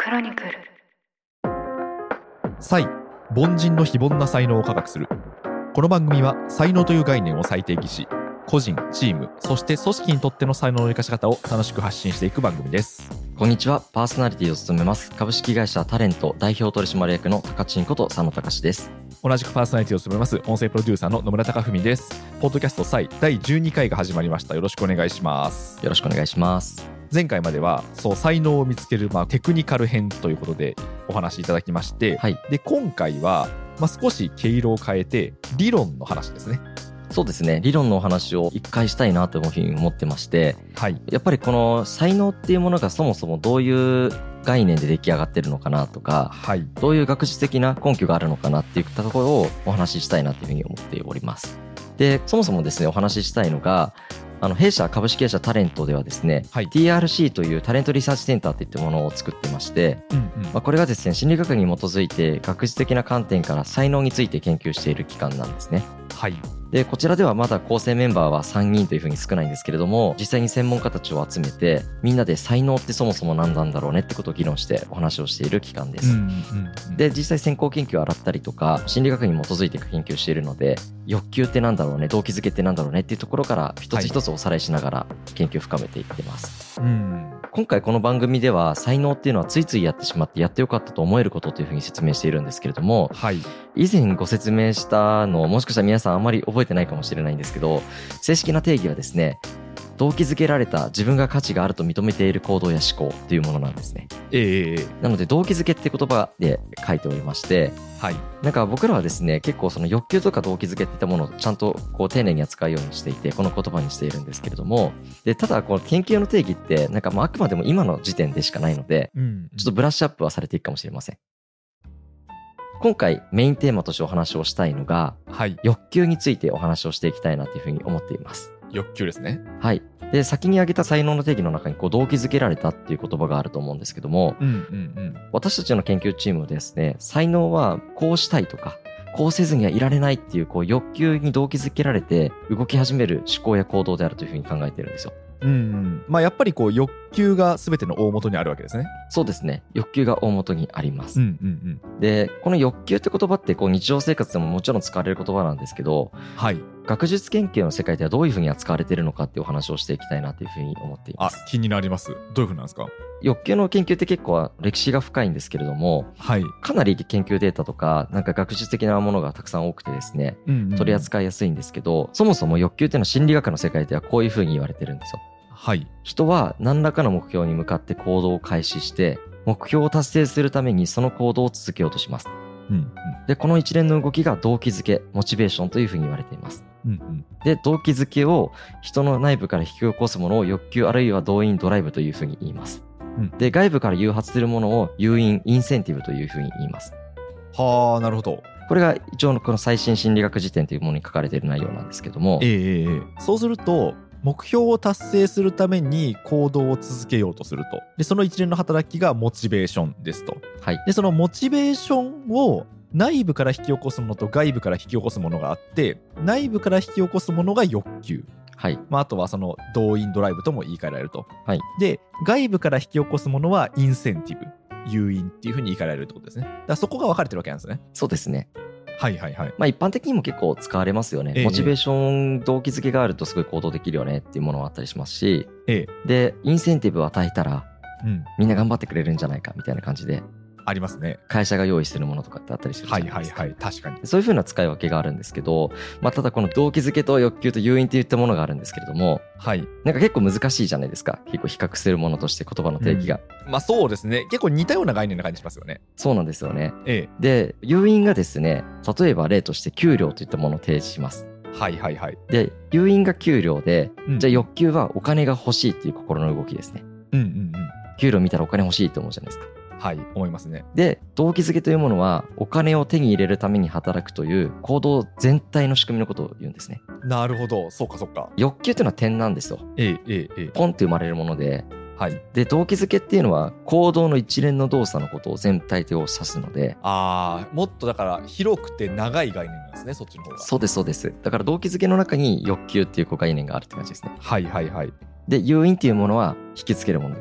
クロニクル。 才、凡人の非凡な才能を科学する。この番組は才能という概念を再定義し、個人、チーム、そして組織にとっての才能の生かし方を楽しく発信していく番組です。 こんにちは。パーソナリティを務めます株式会社タレント代表取締役の高知んこと佐野隆です。 同じくパーソナリティを務めます音声プロデューサーの野村貴文です。ポッドキャスト才第12回が始まりました。よろしくお願いします。 よろしくお願いします。 前回までは才能を見つける、テクニカル編ということでお話しいただきまして、 はい、 で今回は、少し毛色を変えて理論の話ですね。 そうですね。理論のお話を一回したいなというふうに思ってまして、 はい、 やっぱりこの才能っていうものがそもそもどういう概念で出来上がってるのかなとか、 はい、 どういう学術的な根拠があるのかなっていったところをお話ししたいなというふうに思っております。で、そもそもですね、お話ししたいのが、弊社株式会社タレントではですね、 はい、 TRC というタレントリサーチセンターといったものを作ってまして、これがですね、心理学に基づいて学術的な観点から才能について研究している機関なんですね。 はい。 でこちらではまだ構成メンバーは3人というふうに少ないんですけれども、実際に専門家たちを集めてみんなで才能ってそもそも何なんだろうねってことを議論してお話をしている機関です。で実際先行研究を洗ったりとか心理学に基づいて研究しているので、欲求ってなんだろうね、動機づけってなんだろうねっていうところから一つ一つおさらいしながら研究を深めていってます。今回この番組では才能っていうのはついついやってしまってやってよかったと思えることというふうに説明しているんですけれども、 はい、 以前ご説明したのをもしかしたら皆さんあまり覚えてないかもしれないんですけど、正式な定義はですね、動機づけられた自分が価値があると認めている行動や思考というものなんですね。なので動機づけって言葉で書いておりまして、 はい、 なんか僕らはですね、結構その欲求とか動機づけっていったものをちゃんと丁寧に扱うようにしていて、この言葉にしているんですけれども、でただこの研究の定義ってなんかあくまでも今の時点でしかないので、ちょっとブラッシュアップはされていくかもしれません。今回メインテーマとしてお話をしたいのが、 はい、 欲求についてお話をしていきたいなというふうに思っています。 欲求ですね。 はい。で先に挙げた才能の定義の中に動機づけられたっていう言葉があると思うんですけども、私たちの研究チームはですね、才能はこうしたいとかこうせずにはいられないっていう欲求に動機づけられて動き始める思考や行動であるというふうに考えているんですよ。 やっぱり欲求が全ての大元にあるわけですね。 そうですね。欲求が大元にあります。でこの欲求って言葉って日常生活でももちろん使われる言葉なんですけど、 はい、 学術研究の世界ではどういうふうに扱われているのかっていうお話をしていきたいなというふうに思っています。 気になります。どういうふうなんですか？ 欲求の研究って結構歴史が深いんですけれども、 はい、 かなり研究データとかなんか学術的なものがたくさん多くてですね、取り扱いやすいんですけど、そもそも欲求っていうのは心理学の世界ではこういうふうに言われてるんですよ。 はい、 人は何らかの目標に向かって行動を開始して目標を達成するためにその行動を続けようとします。でこの一連の動きが動機づけ、モチベーションというふうに言われています。で動機づけを人の内部から引き起こすものを欲求あるいは動因、ドライブというふうに言います。で外部から誘発するものを誘因、インセンティブというふうに言います。 はあ、なるほど。 これが一応この最新心理学辞典というものに書かれている内容なんですけども、 そうすると目標を達成するために行動を続けようとすると。でその一連の働きがモチベーションですと。 はい、 でそのモチベーションを内部から引き起こすものと外部から引き起こすものがあって、内部から引き起こすものが欲求、 はい、 あとはその動員、ドライブとも言い換えられると。 はい、 で外部から引き起こすものはインセンティブ、誘因っていうふうに言い換えられるってことですね。だからそこが分かれてるわけなんですね。 そうですね。 一般的にも結構使われますよね。モチベーション、動機づけがあるとすごい行動できるよねっていうものがあったりしますし、でインセンティブを与えたら、みんな頑張ってくれるんじゃないかみたいな感じでありますね。 会社が用意するものとかってあったりするじゃないですか。 確かにそういう風な使い分けがあるんですけど、ただこの動機づけと欲求と誘因といったものがあるんですけれども、なんか結構難しいじゃないですか。結構比較するものとして言葉の定義が、 そうですね。結構似たような概念な感じしますよね。 そうなんですよね。で誘因がですね、例えば例として給料といったものを提示します。で誘因が給料で、じゃあ欲求はお金が欲しいっていう心の動きですね。給料見たらお金欲しいと思うじゃないですか。 思いますね。 で動機づけというものはお金を手に入れるために働くという行動全体の仕組みのことを言うんですね。 なるほど。そうか。 欲求というのは点なんですよ。ポンって生まれるもので、で動機づけっていうのは行動の一連の動作のことを全体を指すので、 もっとだから広くて長い概念なんですね、そっちの方が。 そうです。だから動機づけの中に欲求っていう概念があるって感じですね。で誘因っていうものは引きつけるものですね。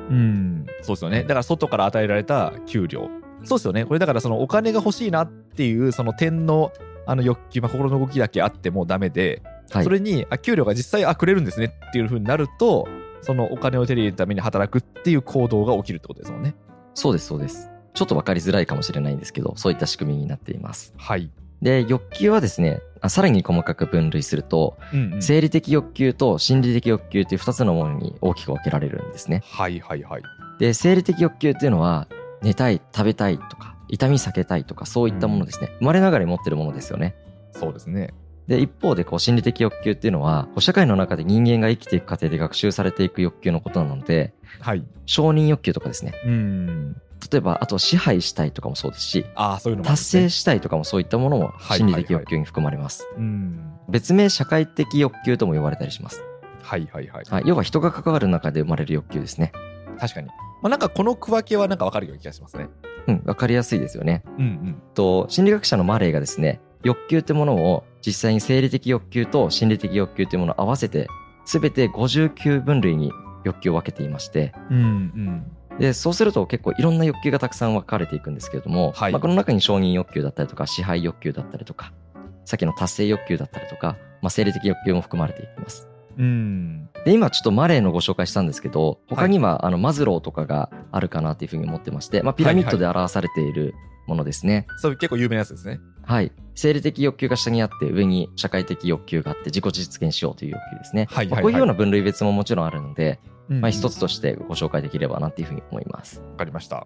そうですよね。だから外から与えられた給料。そうですよね。これだからそのお金が欲しいなっていうその点の欲求、心の動きだけあってもダメで、はい、それに給料が実際くれるんですねっていう風になると、そのお金を手に入れるために働くっていう行動が起きるってことですもんね。 そうですそうです。ちょっと分かりづらいかもしれないんですけど、そういった仕組みになっています。 はい。 で、欲求はですね、さらに細かく分類すると、生理的欲求と心理的欲求っていう2つのものに大きく分けられるんですね。 はいはいはい。 で、生理的欲求っていうのは、寝たい、食べたいとか、痛み避けたいとか、そういったものですね。生まれながらに持ってるものですよね。 そうですね。 で、一方で心理的欲求っていうのは、社会の中で人間が生きていく過程で学習されていく欲求のことなので、 はい、 承認欲求とかですね。例えば、あと支配したいとかもそうですし、 そういうのも達成したいとかもそういったものも心理的欲求に含まれます。別名社会的欲求とも呼ばれたりします。 はいはいはい。 要は人が関わる中で生まれる欲求ですね。 確かに。なんかこの区分けはなんか分かるような気がしますね。 分かりやすいですよね。心理学者のマレーがですね、欲求ってものを実際に生理的欲求と心理的欲求っていうものを合わせて全て59分類に欲求を分けていまして、でそうすると結構いろんな欲求がたくさん分かれていくんですけれども、はい、この中に承認欲求だったりとか支配欲求だったりとかさっきの達成欲求だったりとか、生理的欲求も含まれていきます。で今ちょっとマレーのご紹介したんですけど、他にはマズローとかがあるかなというふうに思ってまして、ピラミッドで表されているものですね。 そう結構有名なやつですね。 はい。生理的欲求が下にあって上に社会的欲求があって自己実現しようという欲求ですね。こういうような分類別ももちろんあるので、一つとしてご紹介できればなというふうに思います。 わかりました。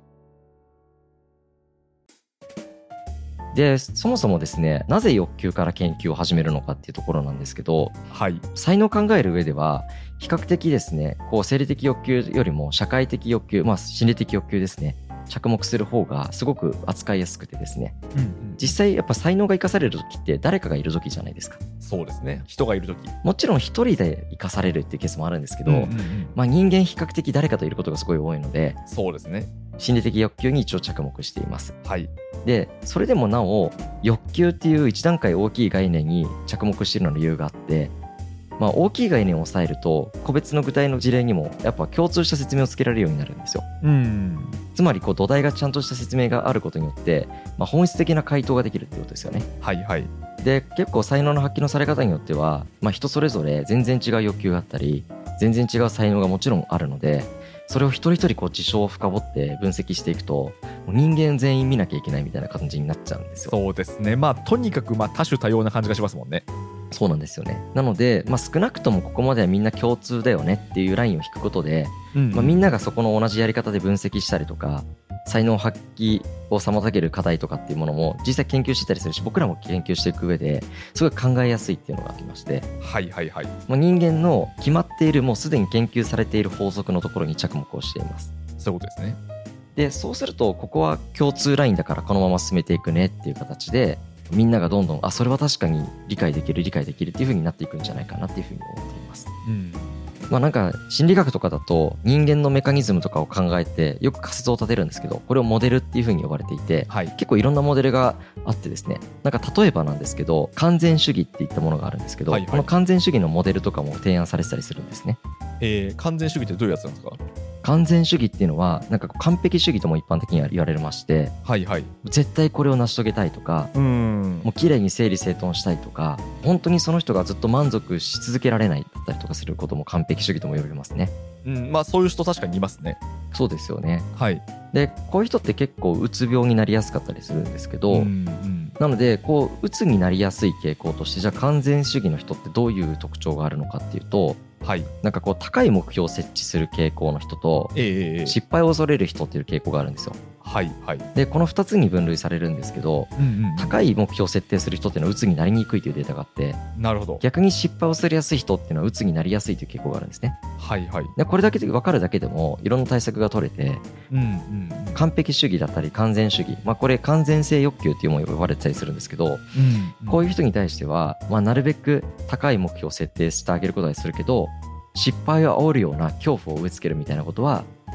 でそもそもですね、なぜ欲求から研究を始めるのかっていうところなんですけど、才能を考える上では比較的ですね、生理的欲求よりも社会的欲求、心理的欲求ですね、着目する方がすごく扱いやすくてですね、実際やっぱ才能が生かされる時って誰かがいる時じゃないですか。 そうですね、人がいる時。 もちろん一人で生かされるっていうケースもあるんですけど、人間比較的誰かといることがすごい多いので、 そうですね、 心理的欲求に一応着目しています。 はい。 でそれでもなお欲求っていう一段階大きい概念に着目しているの理由があって、大きい概念を抑えると個別の具体の事例にもやっぱ共通した説明をつけられるようになるんですよ。つまり土台がちゃんとした説明があることによって、本質的な回答ができるっていうことですよね。 はいはい。 で結構才能の発揮のされ方によっては、人それぞれ全然違う欲求があったり全然違う才能がもちろんあるので、それを一人一人事象を深掘って分析していくと人間全員見なきゃいけないみたいな感じになっちゃうんですよ。 そうですね。とにかく多種多様な感じがしますもんね。 そうなんですよね。なので、少なくともここまではみんな共通だよねっていうラインを引くことで、みんながそこの同じやり方で分析したりとか才能発揮を妨げる課題とかっていうものも実際研究してたりするし、僕らも研究していく上ですごい考えやすいっていうのがありまして、人間の決まっているもうすでに研究されている法則のところに着目をしています。 そういうことですね。 でそうするとここは共通ラインだからこのまま進めていくねっていう形で、みんながどんどんそれは確かに理解できるっていう風になっていくんじゃないかなっていう風に思っています。なんか心理学とかだと人間のメカニズムとかを考えてよく仮説を立てるんですけど、これをモデルっていう風に呼ばれていて、結構いろんなモデルがあってですね、なんか例えばなんですけど完全主義っていったものがあるんですけど、この完全主義のモデルとかも提案されてたりするんですね。 完全主義ってどういうやつなんですか？ 完全主義っていうのはなんか完璧主義とも一般的には言われまして、絶対これを成し遂げたいとか、もう綺麗に整理整頓したいとか、本当にその人がずっと満足し続けられないだったりとかすることも完璧主義とも呼ばれますね。 そういう人確かにいますね。 そうですよね。でこういう人って結構うつ病になりやすかったりするんですけど、なのでうつになりやすい傾向として、じゃあ完全主義の人ってどういう特徴があるのかっていうと、なんか高い目標を設置する傾向の人と、失敗を恐れる人っていう傾向があるんですよ。でこの2つに分類されるんですけど、高い目標を設定する人っていうのはうつになりにくいというデータがあって、逆に失敗を恐れやすい人っていうのはうつになりやすいという傾向があるんですね。でこれだけで分かるだけでもいろんな対策が取れて、完璧主義だったり完全主義、これ完全性欲求っていうものが呼ばれてたりするんですけど、こういう人に対しては、なるべく高い目標を設定してあげることにするけど、失敗を煽るような恐怖を植え付けるみたいなことは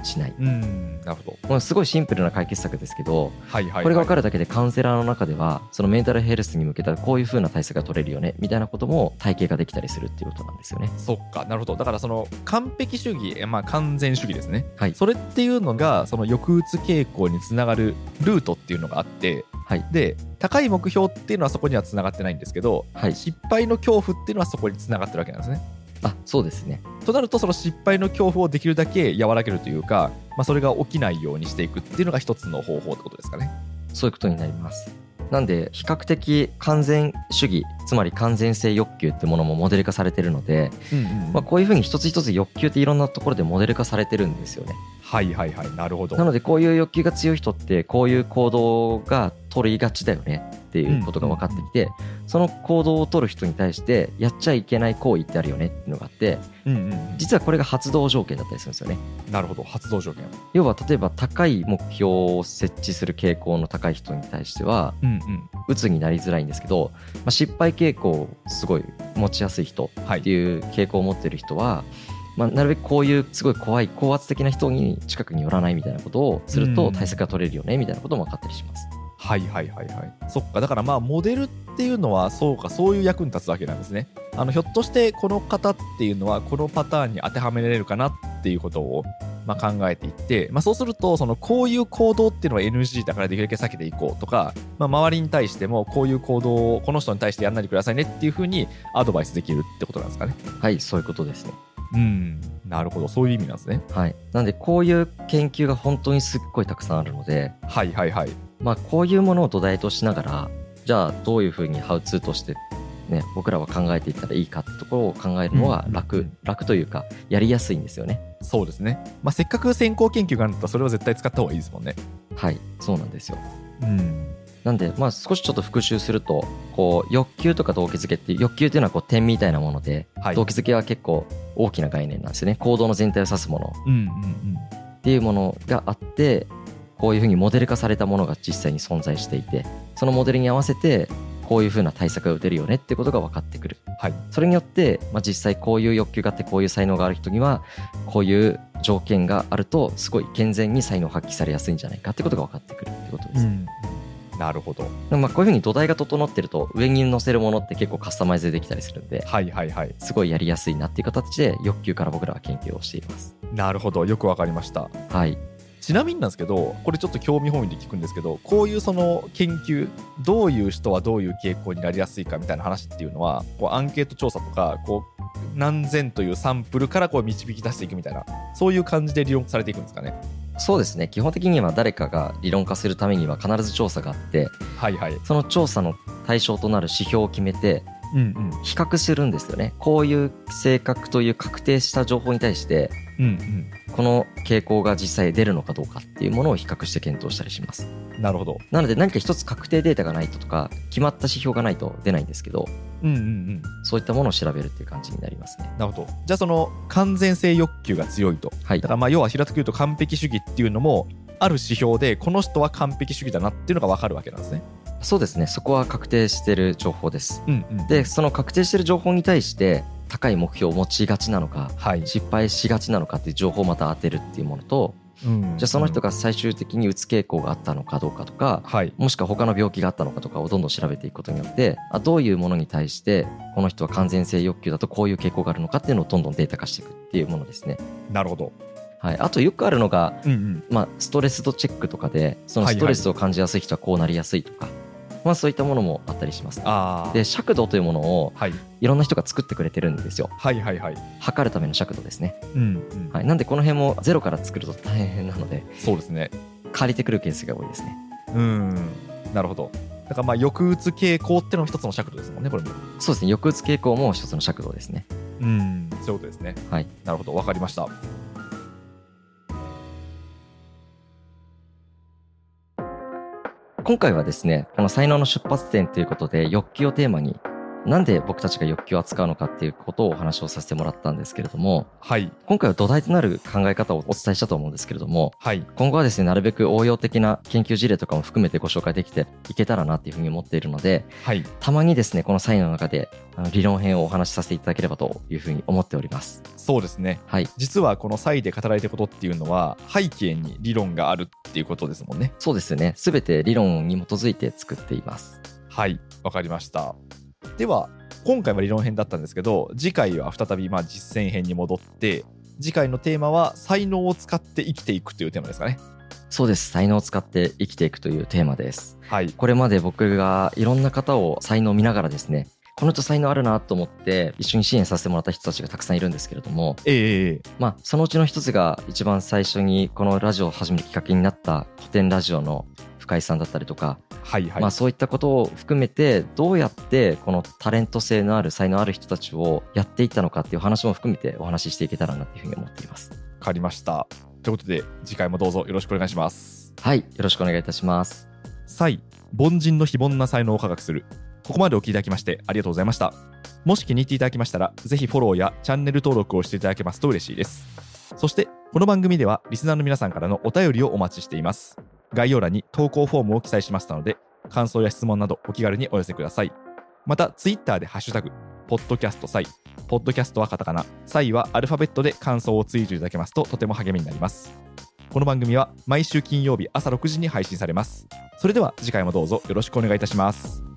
しない。 なるほど。 もうすごいシンプルな解決策ですけど、 はいはいはい、 これが分かるだけでカウンセラーの中ではそのメンタルヘルスに向けたこういう風な対策が取れるよねみたいなことも体系ができたりするっていうことなんですよね。 そっか、なるほど。だからその完璧主義、完全主義ですね、 はい、 それっていうのがその抑うつ傾向につながるルートっていうのがあって、 はい、 で高い目標っていうのはそこにはつながってないんですけど、 はい、 失敗の恐怖っていうのはそこにつながってるわけなんですね。 そうですね。 となるとその失敗の恐怖をできるだけ和らげるというか、それが起きないようにしていくっていうのが一つの方法ってことですかね。 そういうことになります。なんで比較的完全主義、つまり完全性欲求ってものもモデル化されてるので、こういうふうに一つ一つ欲求っていろんなところでモデル化されてるんですよね。 はいはいはい、なるほど。 なのでこういう欲求が強い人ってこういう行動が取りがちだよねっていうことが分かってきて、その行動を取る人に対してやっちゃいけない行為ってあるよねっていうのがあって、実はこれが発動条件だったりするんですよね。なるほど、発動条件。要は例えば高い目標を設置する傾向の高い人に対しては、鬱になりづらいんですけど、失敗傾向をすごい持ちやすい人っていう傾向を持ってる人は、なるべくこういうすごい怖い高圧的な人に近くに寄らないみたいなことをすると対策が取れるよねみたいなことも分かったりします。 はいはいはいはい。そっか、だからモデルっていうのはそういう役に立つわけなんですね。ひょっとしてこの方っていうのはこのパターンに当てはめられるかなっていうことを考えていって、そうするとこういう行動っていうのは NG だからできるだけ避けていこうとか、周りに対してもこういう行動をこの人に対してやんないでくださいねっていうふうにアドバイスできるってことなんですかね。 はい、そういうことですね。 なるほど、そういう意味なんですね。 はい、なんでこういう研究が本当にすっごいたくさんあるので、 はいはいはい。 こういうものを土台としながら、じゃあどういうふうにハウツーとしてね、僕らは考えていったらいいかってところを考えるのは楽というかやりやすいんですよね。 そうですね。せっかく先行研究があるんだったらそれは絶対使った方がいいですもんね。 はい、そうなんですよ。なんで少しちょっと復習すると、こう欲求とか動機づけっていう、欲求っていうのはこう点みたいなもので、動機づけは結構大きな概念なんですよね。行動の全体を指すものっていうものがあって、こういうふうにモデル化されたものが実際に存在していて、そのモデルに合わせてこういうふうな対策が打てるよねってことが分かってくる。それによって、実際こういう欲求があってこういう才能がある人にはこういう条件があるとすごい健全に才能を発揮されやすいんじゃないかってことが分かってくるってことです。 なるほど。 こういうふうに土台が整ってると上に乗せるものって結構カスタマイズできたりするんで、すごいやりやすいなっていう形で欲求から僕らは研究をしています。 なるほど、よくわかりました。はい。ちなみになんですけど、これちょっと興味本位で聞くんですけど、こういうその研究、どういう人はどういう傾向になりやすいかみたいな話っていうのは、アンケート調査とか何千というサンプルから導き出していくみたいな、そういう感じで理論化されていくんですかね。 そうですね。基本的には誰かが理論化するためには必ず調査があって、その調査の対象となる指標を決めて比較するんですよね。こういう性格という確定した情報に対して、この傾向が実際出るのかどうかっていうものを比較して検討したりします。なるほど。なので何か一つ確定データがないとか決まった指標がないと出ないんですけど、そういったものを調べるっていう感じになりますね。 なるほど。じゃあその完全性欲求が強いと、だから要は平たく言うと完璧主義っていうのもある指標でこの人は完璧主義だなっていうのが分かるわけなんですね。 そうですね。そこは確定してる情報です。でその確定してる情報に対して高い目標を持ちがちなのか、失敗しがちなのかっていう情報をまた当てるっていうものと、じゃあその人が最終的にうつ傾向があったのかどうかとか、もしくは他の病気があったのかとかをどんどん調べていくことによって、どういうものに対してこの人は完全性欲求だとこういう傾向があるのかっていうのをどんどんデータ化していくっていうものですね。 なるほど。 あとよくあるのが、ストレス度チェックとかで、そのストレスを感じやすい人はこうなりやすいとか、そういったものもあったりします。で尺度というものをいろんな人が作ってくれてるんですよ。測るための尺度ですね。なんでこの辺もゼロから作ると大変なので、そうですね、借りてくるケースが多いですね。 なるほど。だから抑うつ傾向っていうのも一つの尺度ですもんね、これも。 そうですね、抑うつ傾向も一つの尺度ですね。 そういうことですね。なるほど、分かりました。 今回はですね、この才能の出発点ということで欲求をテーマになんで僕たちが欲求を扱うのかっていうことをお話をさせてもらったんですけれども、 はい、 今回は土台となる考え方をお伝えしたと思うんですけれども、 はい、 今後はですね、なるべく応用的な研究事例とかも含めてご紹介できていけたらなっていうふうに思っているので、 はい、 たまにですね、このサイの中で理論編をお話しさせていただければというふうに思っております。 そうですね、 はい、 実はこのサイで語られていることっていうのは背景に理論があるっていうことですもんね。 そうですね、すべて理論に基づいて作っています。 はい、わかりました。では今回は理論編だったんですけど、次回は再び実践編に戻って、次回のテーマは才能を使って生きていくというテーマですかね。 そうです。才能を使って生きていくというテーマです。 はい、 これまで僕がいろんな方を才能を見ながらですね、この人才能あるなと思って一緒に支援させてもらった人たちがたくさんいるんですけれども、そのうちの一つが一番最初にこのラジオを始めるきっかけになった古典ラジオの深井さんだったりとか、 はいはい、 そういったことを含めてどうやってこのタレント性のある才能ある人たちをやっていったのかっていう話も含めてお話ししていけたらなというふうに思っています。 わかりました。ということで次回もどうぞよろしくお願いします。 はい、よろしくお願いいたします。 才、凡人の非凡な才能を科学する。ここまでお聞きいただきましてありがとうございました。もし気に入っていただけましたらぜひフォローやチャンネル登録をしていただけますと嬉しいです。そしてこの番組ではリスナーの皆さんからのお便りをお待ちしています。概要欄に投稿フォームを記載しましたので、感想や質問などお気軽にお寄せください。またツイッターでハッシュタグポッドキャストサイ、ポッドキャストはカタカナ、サイはアルファベットで感想をツイートいただけますととても励みになります。この番組は毎週金曜日朝6時に配信されます。それでは次回もどうぞよろしくお願いいたします。